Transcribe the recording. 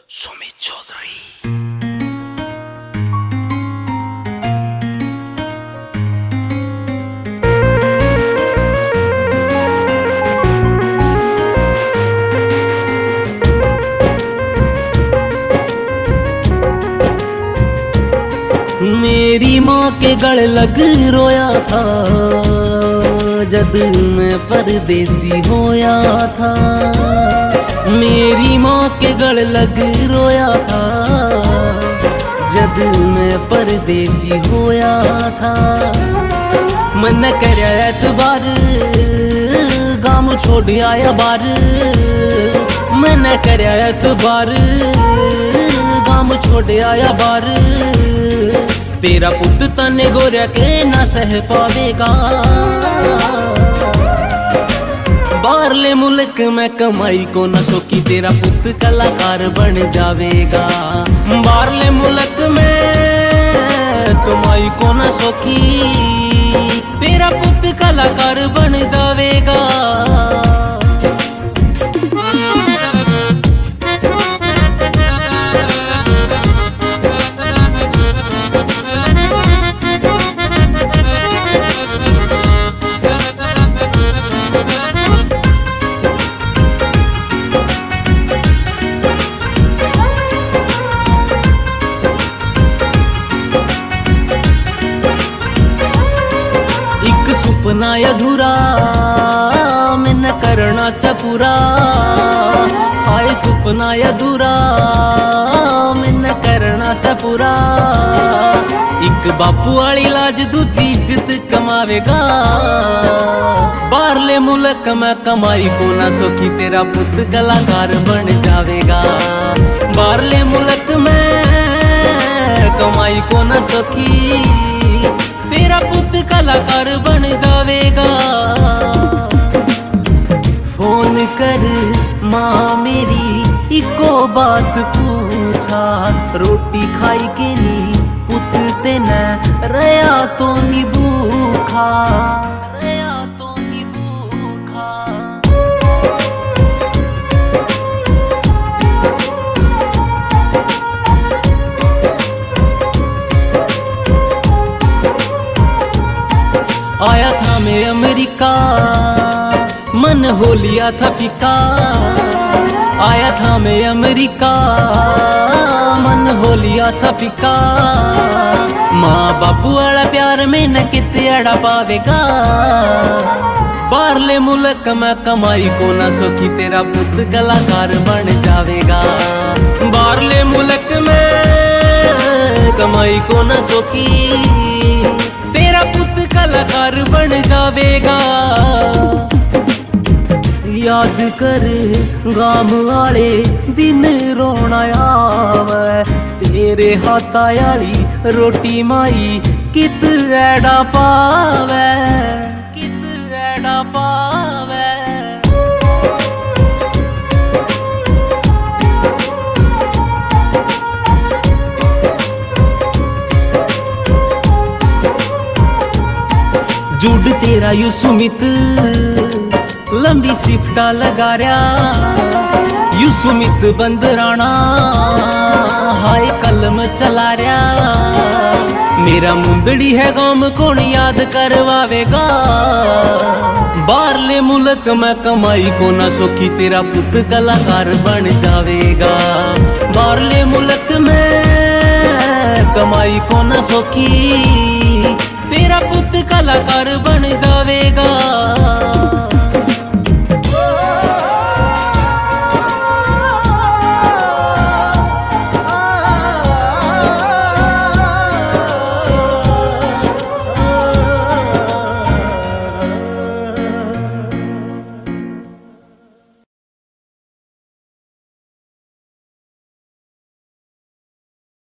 सुमित चौधरी। मेरी माँ के गल लग रोया था जद मैं परदेसी होया था। मेरी माँ के गल लग रोया था जद मैं परदेसी होया था। मन करया एतबार गाम छोड़ आया बार। मन करया एतबार गाम छोड़ आया बार। तेरा पुत तने गोरिया के ना सह पावेगा। बाहरले मुल्क में कमाई को न सोकी तेरा पुत कलाकार बन जावेगा। बाहरले मुल्क में कमाई को न सोकी तेरा पुत कलाकार बन जावेगा। सुपना अधूरा मैंने करना सा पूरा। हाय सुपना अधूरा मैंने करना सा पूरा। एक बापू वाली लाज दूजी इज्जत कमावेगा। बाहरले मुल्क में कमाई को ना सोखी तेरा पुत कलाकार बन जावेगा। बाहरले मुल्क में कमाई को ना सोखी तेरा पुत कलाकार बन जावेगा। फोन कर माँ मेरी इको बात पूछा। रोटी खाई के नी पुत तेने रया तो नी भूखा। रया तो नी भूखा। आया था मैं अमेरिका मन हो लिया था फिका। आया था मैं अमेरिका मन हो लिया था फिका। माँ बापू वाला प्यार में न कितने अड़ा पावेगा। बाहरले मुल्क में कमाई को ना सोखी तेरा पुत कलाकार बन जावेगा। बाहरले मुल्क में कमाई को ना सोखी तेरा पुत कलाकार बन जावेगा। याद कर गाम वाले दिन रोना आवे। तेरे हाथा आली रोटी माई कित ऐडा पावे। कित ऐडा पावे। जुड़ तेरा यू सुमित लंबी शिफ्टा लगा रहा। यू सुमित बंदराना हाय कलम चला रहा। मेरा मुंदड़ी है गाम कौन याद करवावेगा। बाहरले मुल्क में कमाई को ना सोखी तेरा पुत कलाकार बन जावेगा। बाहरले मुल्क में कमाई को ना सोखी तेरा पुत कलाकार बन जावेगा।